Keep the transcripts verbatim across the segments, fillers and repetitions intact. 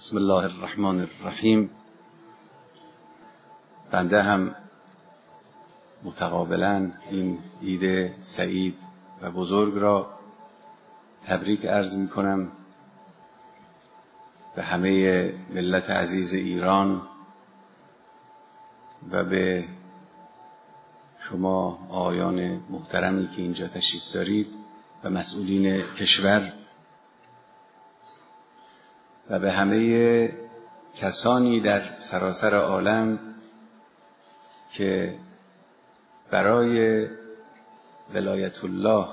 بسم الله الرحمن الرحیم. بنده هم متقابلا این عید سعید و بزرگ را تبریک عرض می کنم به همه ملت عزیز ایران و به شما آقایان محترمی که اینجا تشریف دارید و مسئولین کشور و به همه کسانی در سراسر عالم که برای ولایت الله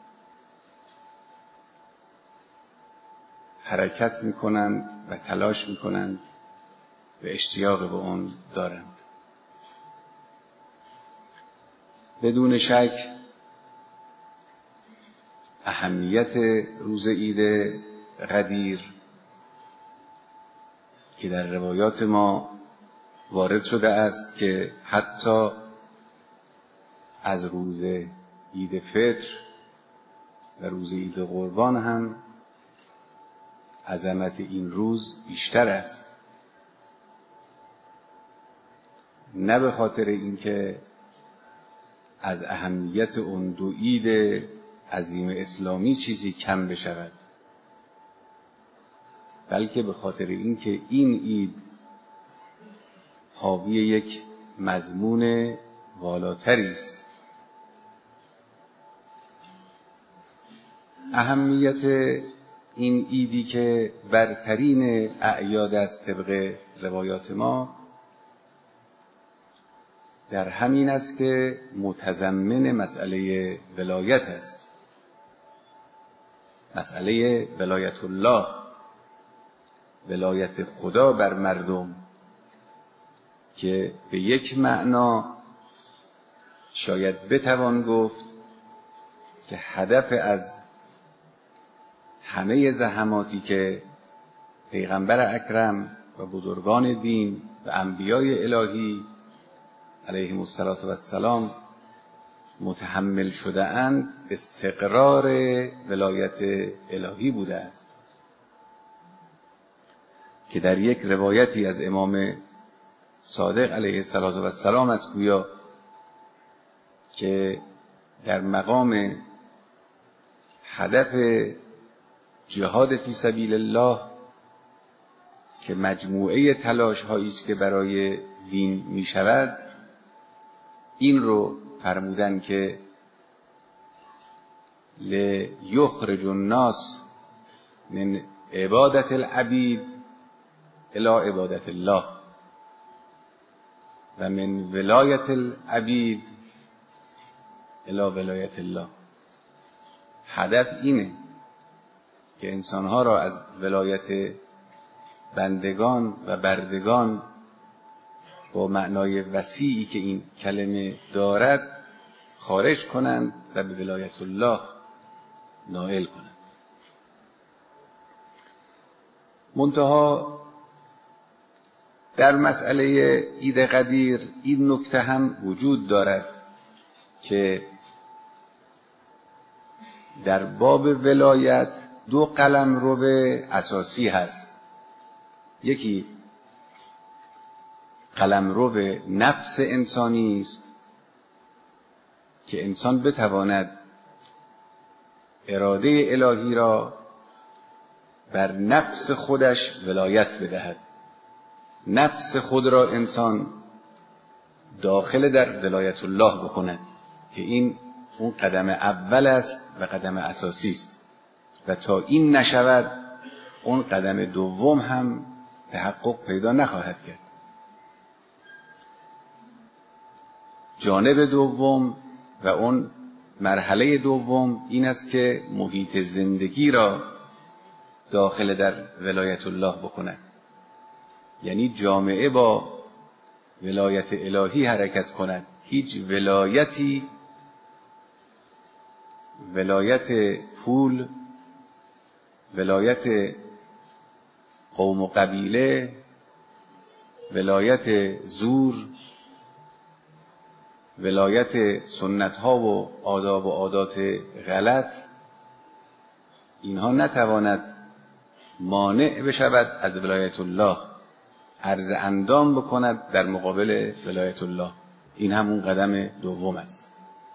حرکت می‌کنند و تلاش می‌کنند و اشتیاق به آن دارند. بدون شک اهمیت روز عید قدیر که در روایات ما وارد شده است که حتی از روز عید فطر و روز عید قربان هم عظمت این روز بیشتر است، نه به خاطر اینکه از اهمیت اون دو عید عظیم اسلامی چیزی کم بشود، بلکه به خاطر اینکه این عید حاوی یک مضمون والاتری است. اهمیت این عیدی که برترین اعیاد است طبق روایات ما در همین است که متضمن مسئله ولایت است، مسئله ولایت الله، ولایت خدا بر مردم، که به یک معنا شاید بتوان گفت که هدف از همه زحماتی که پیغمبر اکرم و بزرگان دین و انبیای الهی علیهم السلام متحمل شده اند استقرار ولایت الهی بوده است، که در یک روایتی از امام صادق علیه السلام از گویا که در مقام هدف جهاد فی سبیل الله که مجموعه تلاش هایی است که برای دین می شود، این رو فرمودن که لیخرج الناس من عبادت العبید الی عبادت الله و من ولایت العبید الی ولایت الله. هدف اینه که انسانها را از ولایت بندگان و بردگان با معنای وسیعی که این کلمه دارد خارج کنند و به ولایت الله نائل کنند. منتها در مسئله عید قدیر این نکته هم وجود دارد که در باب ولایت دو قلمرو اساسی هست. یکی قلمرو نفس انسانی است که انسان بتواند اراده الهی را بر نفس خودش ولایت بدهد، نفس خود را انسان داخل در ولایت الله بکند، که این اون قدم اول است و قدم اساسی است و تا این نشود اون قدم دوم هم تحقق پیدا نخواهد کرد. جانب دوم و اون مرحله دوم این است که محیط زندگی را داخل در ولایت الله بکند، یعنی جامعه با ولایت الهی حرکت کند. هیچ ولایتی، ولایت پول، ولایت قوم و قبیله، ولایت زور، ولایت سنت ها و آداب و عادات غلط، اینها نتواند مانع بشود از ولایت الله، عرض اندام بکند در مقابل ولایت الله. این همون قدم دوم است.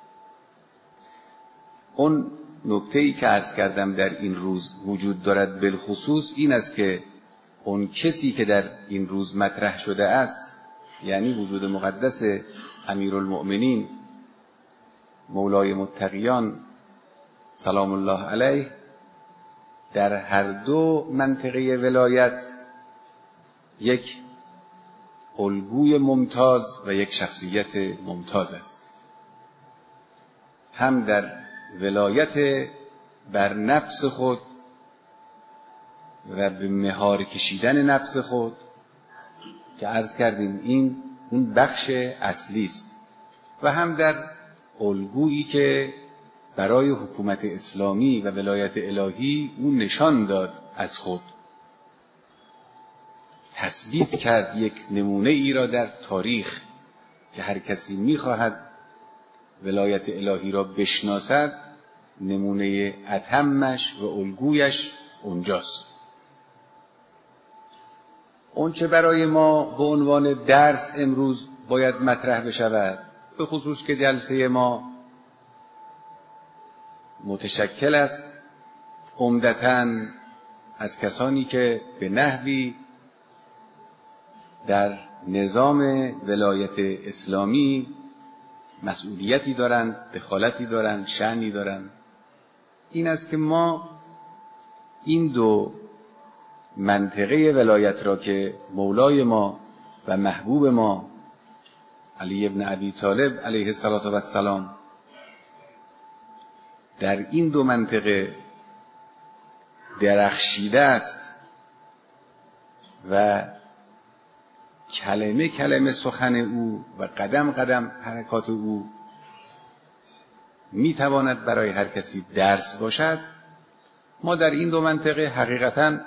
اون نکته‌ای که عرض کردم در این روز وجود دارد بالخصوص این است که اون کسی که در این روز مطرح شده است، یعنی وجود مقدس امیرالمؤمنین مولای متقیان سلام الله علیه، در هر دو منطقه ولایت یک الگوی ممتاز و یک شخصیت ممتاز است. هم در ولایت بر نفس خود و به مهار کشیدن نفس خود که عرض کردیم این اون بخش اصلی است، و هم در الگویی که برای حکومت اسلامی و ولایت الهی اون نشان داد از خود، تثبیت کرد یک نمونه ای را در تاریخ که هر کسی می‌خواهد ولایت الهی را بشناسد، نمونه اتمش و الگویش اونجاست. اون چه برای ما به عنوان درس امروز باید مطرح بشود، به خصوص که جلسه ما متشکل است عمدتاً از کسانی که به نحوی در نظام ولایت اسلامی مسئولیتی دارند، دخالتی دارند، شأنی دارند، این است که ما این دو منطقه ولایت را که مولای ما و محبوب ما علی ابن ابی طالب علیه السلام در این دو منطقه درخشیده است و کلمه کلمه سخن او و قدم قدم حرکات او میتواند برای هر کسی درس باشد، ما در این دو منطقه حقیقتاً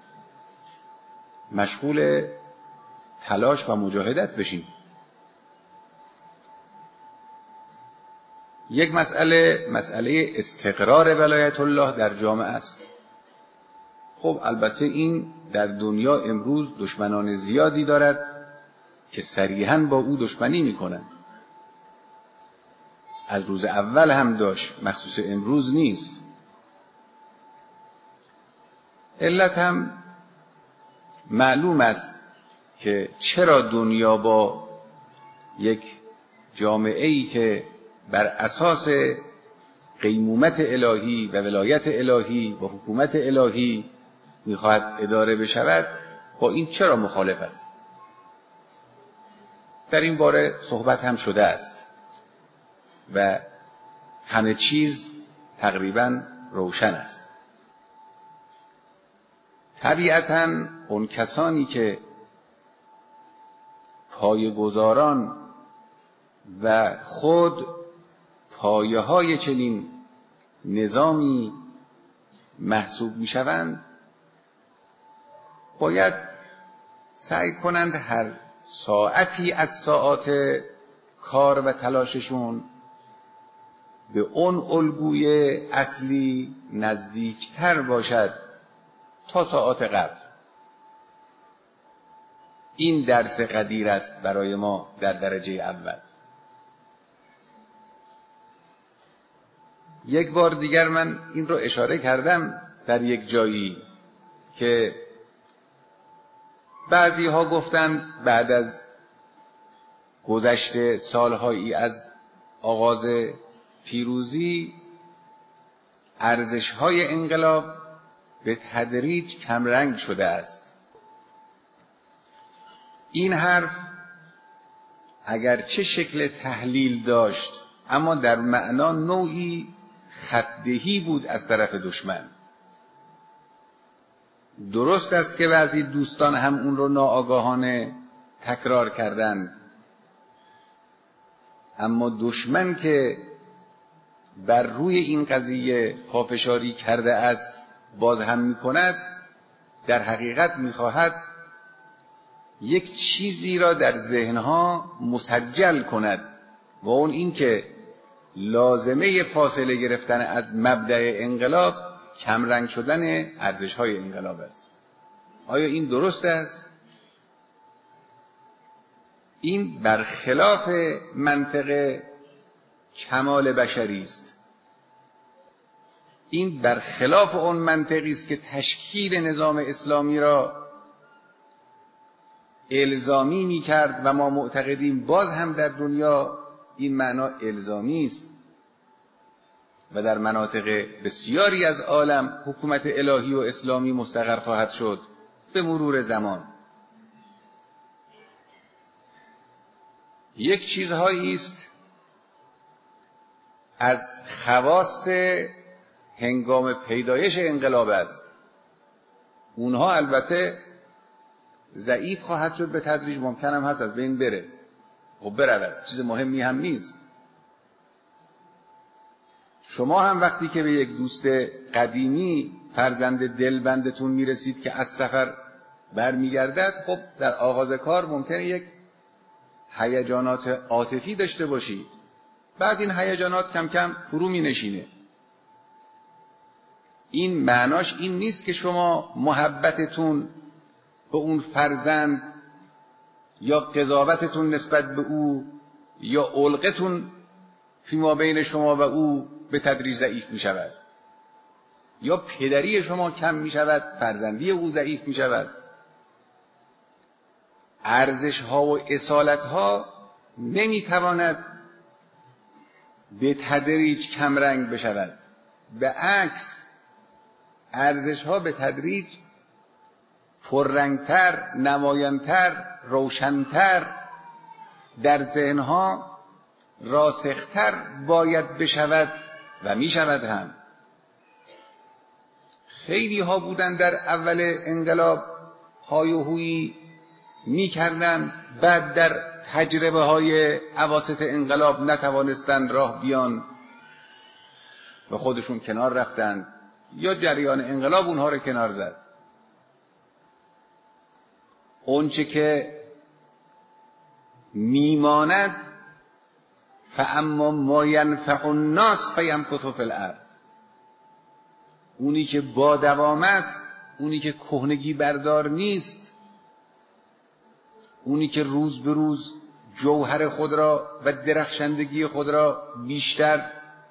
مشغول تلاش و مجاهدت بشیم. یک مسئله مسئله استقرار ولایت الله در جامعه است. خب البته این در دنیا امروز دشمنان زیادی دارد که صریحاً با او دشمنی میکنند. از روز اول هم داشت، مخصوص امروز نیست. علت هم معلوم است که چرا دنیا با یک جامعه‌ای که بر اساس قیمومت الهی و ولایت الهی و حکومت الهی میخواهد اداره بشود، با این چرا مخالف است. در این باره صحبت هم شده است و همه چیز تقریباً روشن است. طبیعتاً اون کسانی که پایه‌گذاران و خود پایه های چنین نظامی محسوب می شوند، باید سعی کنند هر ساعتی از ساعات کار و تلاششون به اون الگوی اصلی نزدیکتر باشد تا ساعات قبل. این درس قدیر است برای ما در درجه اول. یک بار دیگر من این رو اشاره کردم در یک جایی که بعضی ها گفتند بعد از گذشت سالهایی از آغاز پیروزی ارزش‌های انقلاب به تدریج کمرنگ شده است. این حرف اگر چه شکل تحلیل داشت، اما در معنا نوعی خط‌دهی بود از طرف دشمن. درست است که بعضی دوستان هم اون رو ناآگاهانه تکرار کردند، اما دشمن که بر روی این قضیه پافشاری کرده است باز هم می کند، در حقیقت می خواهد یک چیزی را در ذهنها مسجل کند و اون این که لازمه فاصله گرفتن از مبدأ انقلاب کمرنگ شدن ارزش‌های انقلاب است. آیا این درست است؟ این برخلاف منطق کمال بشری است. این برخلاف اون منطقی است که تشکیل نظام اسلامی را الزامی می کرد و ما معتقدیم باز هم در دنیا این معنا الزامی است و در مناطق بسیاری از عالم حکومت الهی و اسلامی مستقر خواهد شد به مرور زمان. یک چیزهایی است از خواص هنگام پیدایش انقلاب است. اونها البته ضعیف خواهد شد به تدریج، ممکن هم هست از بین بره و برود، چیز مهمی هم نیست. شما هم وقتی که به یک دوست قدیمی فرزند دلبندتون میرسید که از سفر برمیگردد، خب در آغاز کار ممکنه یک هیجانات عاطفی داشته باشید، بعد این هیجانات کم کم فرو می نشینه. این معناش این نیست که شما محبتتون به اون فرزند یا قضاوتتون نسبت به او یا علقتون فیما بین شما و او به تدریج ضعیف می شود، یا پدری شما کم می شود، فرزندی او ضعیف می شود. ارزش ها و اصالت ها نمی تواند به تدریج کمرنگ بشود، به عکس ارزش ها به تدریج پررنگتر، نمایانتر، روشنتر در ذهنها راسختر باید بشود و می شود هم. خیلی ها بودن در اول انقلاب های و هویی می کردن، بعد در تجربه های اواسط انقلاب نتوانستن راه بیان و خودشون کنار رفتن یا جریان انقلاب اونها رو کنار زد. اونچه که میماند فاما ما ینفع الناس فیمکث فی الارض، اونی که با دوام است، اونی که کهنگی بردار نیست، اونی که روز به روز جوهر خود را و درخشندگی خود را بیشتر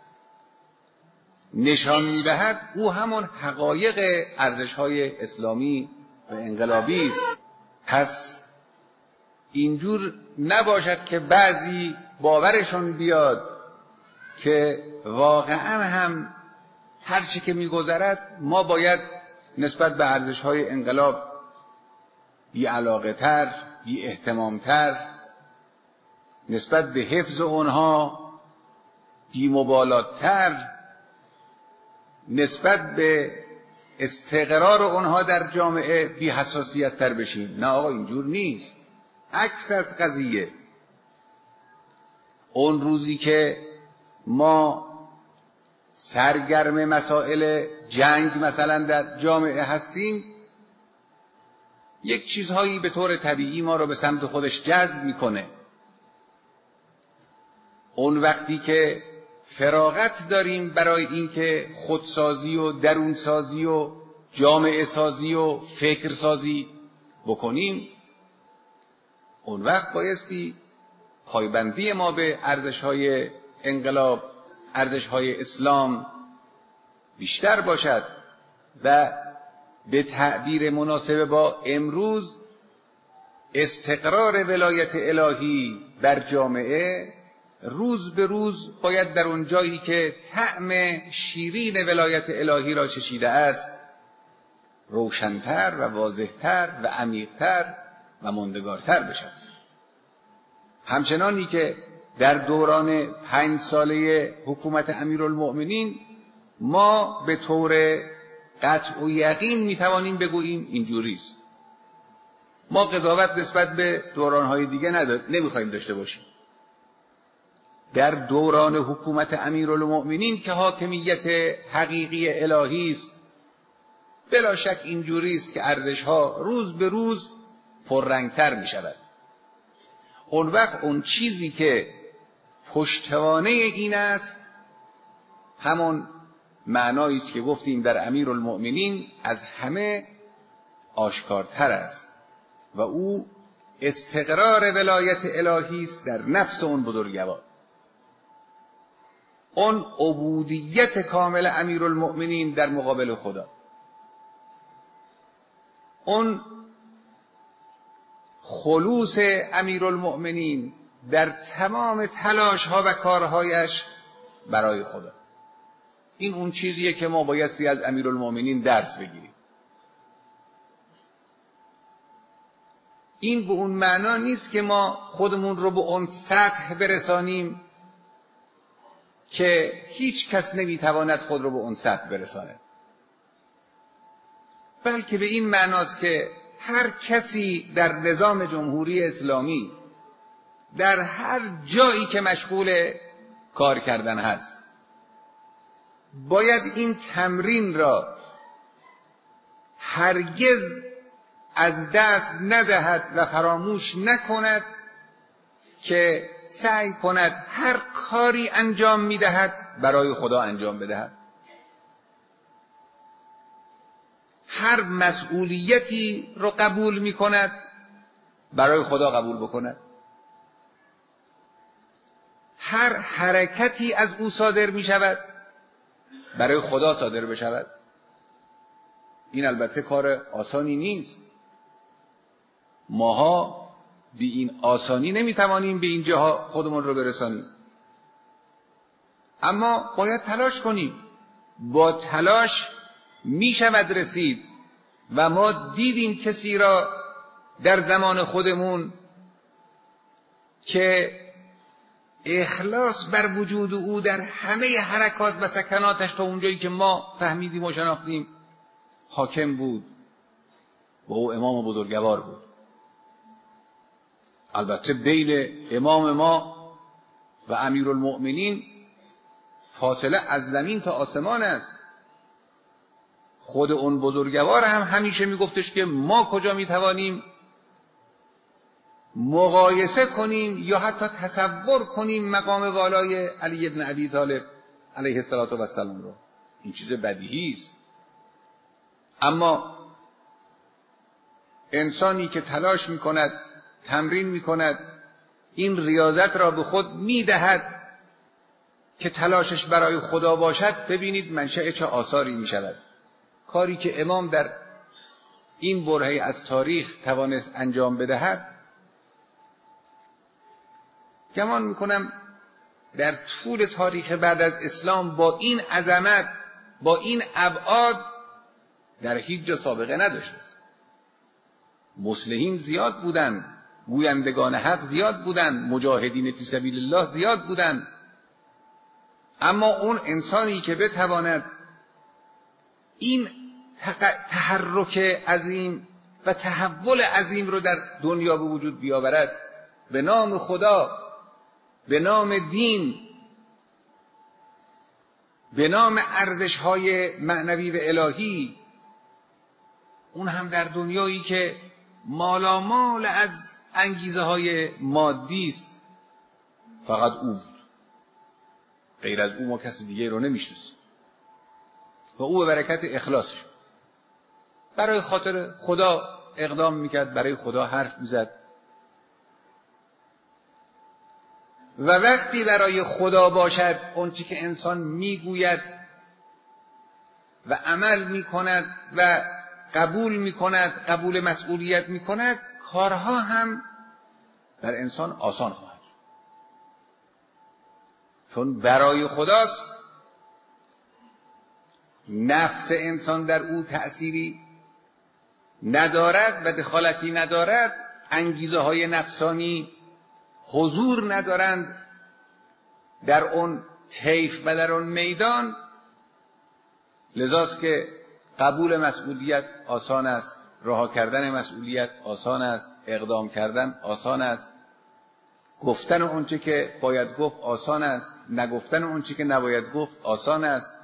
نشان می‌دهد، او همون حقایق ارزش‌های اسلامی و انقلابی است. پس اینجور نباشد که بعضی باورشون بیاد که واقعا هم هرچی که می‌گذرد ما باید نسبت به ارزش‌های انقلاب بی علاقه تر، بی اهتمام تر، نسبت به حفظ اونها بی مبالات تر، نسبت به استقرار اونها در جامعه بی حساسیت تر بشیم. نه آقا، اینجور نیست. عکس از قضیه. اون روزی که ما سرگرم مسائل جنگ مثلا در جامعه هستیم، یک چیزهایی به طور طبیعی ما رو به سمت خودش جذب میکنه. اون وقتی که فراغت داریم برای اینکه خودسازی و درونسازی و جامعه سازی و فکر سازی بکنیم، اون وقت بایستی پایبندی ما به ارزش‌های انقلاب، ارزش‌های اسلام بیشتر باشد و به تعبیر مناسب با امروز استقرار ولایت الهی بر جامعه روز به روز باید در اون جایی که طعم شیرین ولایت الهی را چشیده است روشن‌تر و واضح‌تر و عمیق‌تر و ماندگارتر بشود. همچنانی که در دوران پنج ساله حکومت امیرالمؤمنین ما به طور قطع و یقین میتوانیم بگوییم اینجوری است. ما قضاوت نسبت به دوران‌های دیگه نمیخوایم داشته باشیم. در دوران حکومت امیرالمؤمنین که حاکمیت حقیقی الهی است، بلا شک اینجوری است که ارزش‌ها روز به روز پررنگتر می‌شود. اون وقت اون چیزی که پشتوانه این است همون معنایی است که گفتیم در امیرالمؤمنین از همه آشکارتر است و او استقرار ولایت الهی است در نفس اون بزرگوار. اون عبودیت کامل امیرالمؤمنین در مقابل خدا، اون خلوص امیرالمؤمنین در تمام تلاش ها و کارهایش برای خدا، این اون چیزیه که ما بایستی از امیرالمؤمنین درس بگیریم. این به اون معنا نیست که ما خودمون رو به اون سطح برسانیم که هیچ کس نمیتواند خود رو به اون سطح برساند، بلکه به این معناست که هر کسی در نظام جمهوری اسلامی در هر جایی که مشغول کار کردن هست باید این تمرین را هرگز از دست ندهد و فراموش نکند که سعی کند هر کاری انجام میدهد برای خدا انجام بدهد، هر مسئولیتی رو قبول میکند برای خدا قبول بکند، هر حرکتی از او صادر میشود برای خدا صادر بشود. این البته کار آسانی نیست، ماها بی این آسانی نمیتوانیم به این جاها خودمون رو برسانیم، اما باید تلاش کنیم. با تلاش میشود رسید و ما دیدیم کسی را در زمان خودمون که اخلاص بر وجود او در همه حرکات و سکناتش تا اونجایی که ما فهمیدیم و شناختیم حاکم بود و او امام بزرگوار بود. البته بین امام ما و امیرالمؤمنین فاصله از زمین تا آسمان است. خود اون بزرگوار هم همیشه میگفتش که ما کجا میتوانیم مقایسه کنیم یا حتی تصور کنیم مقام والای علی ابن ابی طالب علیه السلام رو. این چیز بدیهی است. اما انسانی که تلاش میکند، تمرین میکند، این ریاضت را به خود میدهد که تلاشش برای خدا باشد، ببینید منشأ چه آثاری میشود. کاری که امام در این برهه از تاریخ توانست انجام بدهد، گمان میکنم در طول تاریخ بعد از اسلام با این عظمت، با این ابعاد در هیچ جا سابقه نداشته. مصلحین زیاد بودن، گویندگان حق زیاد بودن، مجاهدین فی سبیل الله زیاد بودن، اما اون انسانی که بتواند این تحرک عظیم و تحول عظیم رو در دنیا به وجود بیاورد، به نام خدا، به نام دین، به نام ارزش‌های معنوی و الهی، اون هم در دنیایی که مالامال از انگیزه های مادی است، فقط او بود. غیر از او ما کسی دیگه رو نمیشناسیم. و او به برکت اخلاصش برای خاطر خدا اقدام میکرد، برای خدا حرف میزد. و وقتی برای خدا باشد، اون چی که انسان میگوید و عمل میکند و قبول میکند، قبول مسئولیت میکند، کارها هم بر انسان آسان خواهد شد. چون برای خداست، نفس انسان در او تأثیری ندارد و دخالتی ندارد، انگیزه های نفسانی حضور ندارند در اون طیف و در اون میدان. لذاست که قبول مسئولیت آسان است، رها کردن مسئولیت آسان است، اقدام کردن آسان است، گفتن اونچه که باید گفت آسان است، نگفتن اونچه که نباید گفت آسان است،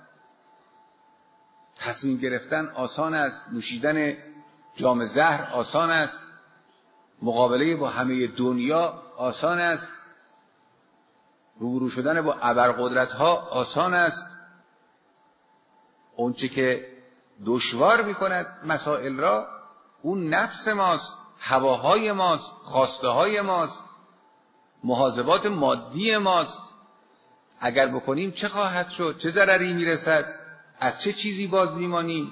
تصمیم گرفتن آسان است، نوشیدن جام زهر آسان است، مقابله با همه دنیا آسان است، روبرو شدن با ابرقدرت ها آسان است. اونچه که دشوار میکند مسائل را، اون نفس ماست، هواهای ماست، خواسته های ماست، محاسبات مادی ماست. اگر بکنیم چه خواهد شد؟ چه ضرری میرسد؟ از چه چیزی باز میمانیم؟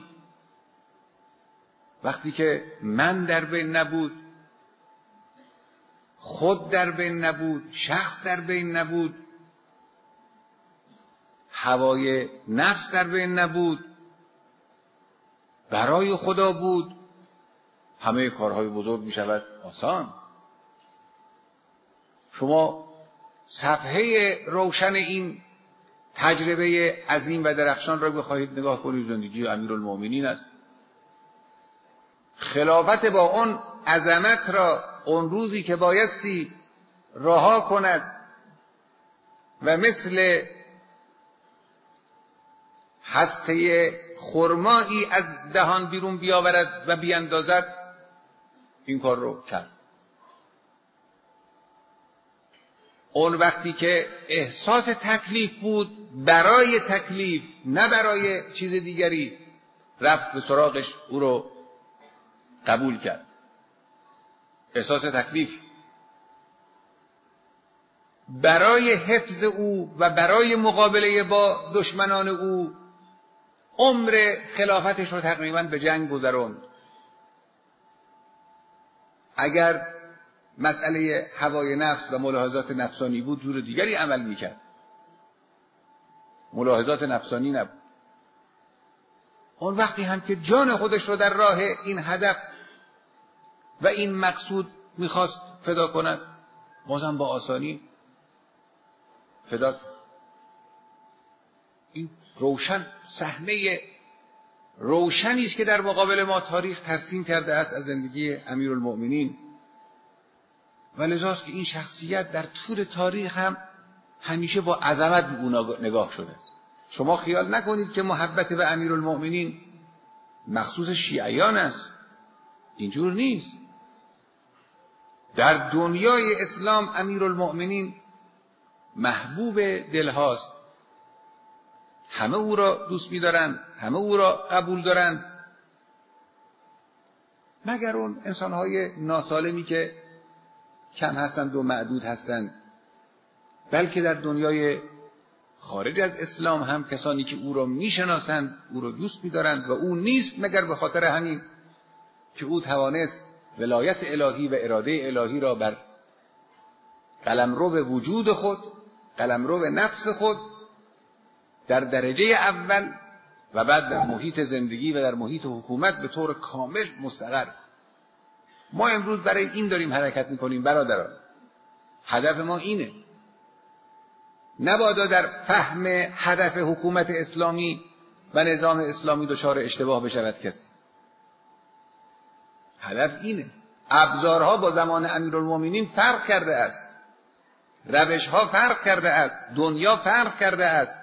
وقتی که من در بین نبود، خود در بین نبود، شخص در بین نبود، هوای نفس در بین نبود، برای خدا بود، همه کارهای بزرگ می شود آسان. شما صفحه روشن این تجربه عظیم و درخشان را بخواهید نگاه کنید، زندگی امیرالمومنین است. خلافت با اون عظمت را اون روزی که بایستی رها کند و مثل هسته خرمایی از دهان بیرون بیاورد و بیاندازد، این کار رو کرد. اون وقتی که احساس تکلیف بود، برای تکلیف نه برای چیز دیگری، رفت به سراغش، او رو قبول کرد. احساس تکلیف برای حفظ او و برای مقابله با دشمنان او عمر خلافتش رو تقریبا به جنگ گذروند. اگر مسئله هوای نفس و ملاحظات نفسانی بود، جور دیگری عمل میکرد. ملاحظات نفسانی نبود. اون وقتی هم که جان خودش رو در راه این هدف و این مقصود میخواست فدا کند، بازم با آسانی فدا. این روشن صحنه روشنی است که در مقابل ما تاریخ ترسیم کرده است از زندگی امیرالمؤمنین. و لذاست که این شخصیت در طول تاریخ هم همیشه با عظمت به او نگاه شده. شما خیال نکنید که محبت به امیرالمؤمنین مخصوص شیعیان است. اینجور نیست. در دنیای اسلام امیرالمؤمنین محبوب دلهاست. همه او را دوست می‌دارند، همه او را قبول دارند، مگر اون انسان‌های ناسالمی که کم هستند و معدود هستند. بلکه در دنیای خارج از اسلام هم کسانی که او را میشناسند، او را دوست می‌دارند و او نیست مگر به خاطر همین که او توانست ولایت الهی و اراده الهی را بر قلمرو وجود خود، قلمرو نفس خود در درجه اول و بعد در محیط زندگی و در محیط حکومت به طور کامل مستقر. ما امروز برای این داریم حرکت میکنیم برادران. هدف ما اینه. نبادا در فهم هدف حکومت اسلامی و نظام اسلامی دچار اشتباه بشود کسی. هدف اینه. ابزارها با زمان امیرالمومنین فرق کرده است. روشها فرق کرده است. دنیا فرق کرده است.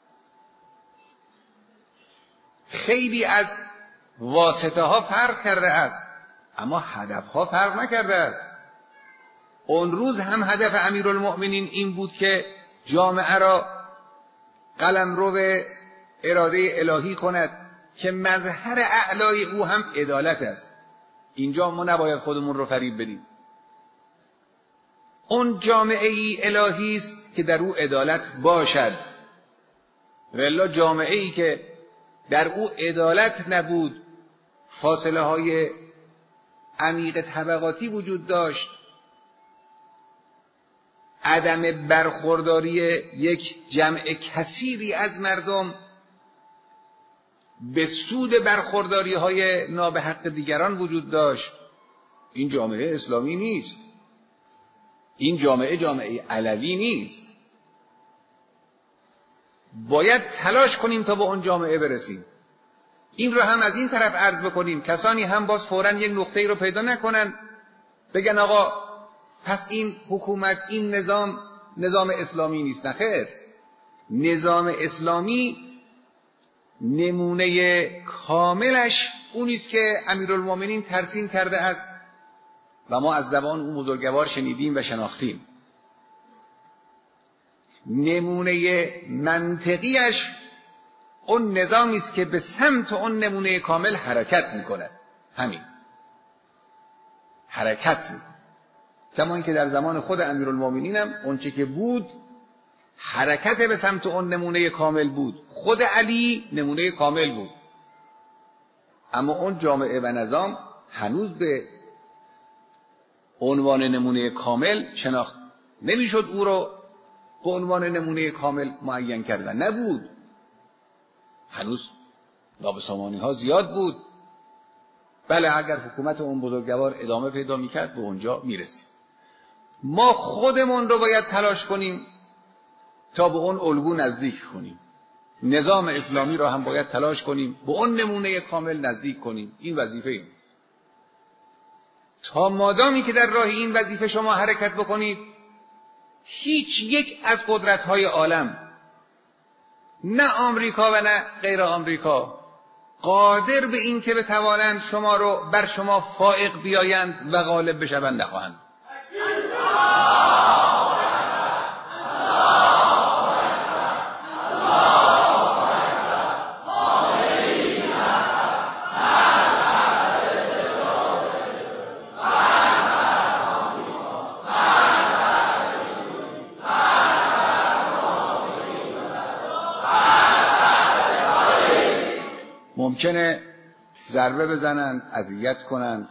خیلی از واسطه ها فرق کرده است، اما هدف ها فرق نکرده است. اون روز هم هدف امیرالمؤمنین این بود که جامعه را قلمرو اراده الهی کند که مظهر اعلای او هم عدالت است. اینجا ما نباید خودمون رو فریب بدیم. اون جامعه ای الهی است که در او عدالت باشد. والا جامعه ای که در او عدالت نبود، فاصله های عمیق طبقاتی وجود داشت، عدم برخورداری یک جمع کثیری از مردم به سود برخورداری های نابحق دیگران وجود داشت، این جامعه اسلامی نیست. این جامعه جامعه علوی نیست. باید تلاش کنیم تا به اون جامعه برسیم. این رو هم از این طرف عرض بکنیم، کسانی هم باز فوراً یک نقطه‌ای رو پیدا نکنن بگن آقا پس این حکومت، این نظام نظام اسلامی نیست. نخیر، نظام اسلامی نمونه کاملش اونیست که امیرالمومنین ترسیم کرده است و ما از زبان اون بزرگوار شنیدیم و شناختیم. نمونه منطقیش اون نظامی است که به سمت اون نمونه کامل حرکت میکنه. همین حرکت میکنه. کما اینکه در زمان خود امیرالمومنین هم اونچه که بود حرکت به سمت اون نمونه کامل بود. خود علی نمونه کامل بود، اما اون جامعه و نظام هنوز به عنوان نمونه کامل شناخت نمیشد، او رو به عنوان نمونه کامل معین کردن نبود. هنوز نابسامانی ها زیاد بود. بله اگر حکومت اون بزرگوار ادامه پیدا میکرد به اونجا میرسیم. ما خودمون رو باید تلاش کنیم تا به اون الگو نزدیک کنیم. نظام اسلامی را هم باید تلاش کنیم به اون نمونه کامل نزدیک کنیم. این وظیفه ایم. تا مادامی که در راه این وظیفه شما حرکت بکنید، هیچ یک از قدرت‌های عالم، نه آمریکا و نه غیر آمریکا، قادر به این که بتوانند شما رو بر شما فائق بیایند و غالب بشوند نخواهند. ممکنه ضربه بزنند، اذیت کنند،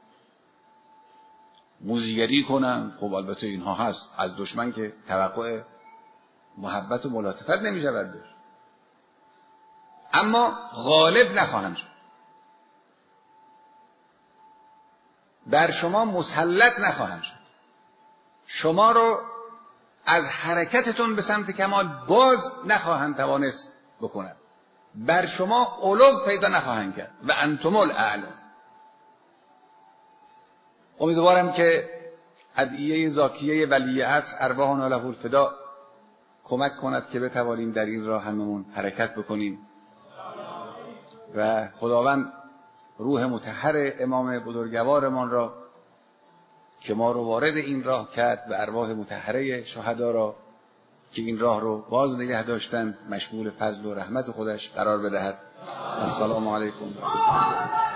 موذیگری کنند. خب البته اینها هست. از دشمن که توقع محبت و ملاطفت نمی شود داشت، اما غالب نخواهند شد. بر شما مسلط نخواهند شد. شما رو از حرکتتون به سمت کمال باز نخواهند توانست بکنند. بر شما علو پیدا نخواهند کرد و انتم الاعلون. امیدوارم که ادعیه زاکیه ولی عصر ارواحنا له الفداء کمک کند که بتوانیم در این راه هممون حرکت بکنیم و خداوند روح مطهر امام بزرگوارمان را که ما رو وارد این راه کرد و ارواح مطهره شهدا را که این راه رو باز نگه داشتند مشمول فضل و رحمت خودش قرار بدهد. السلام علیکم.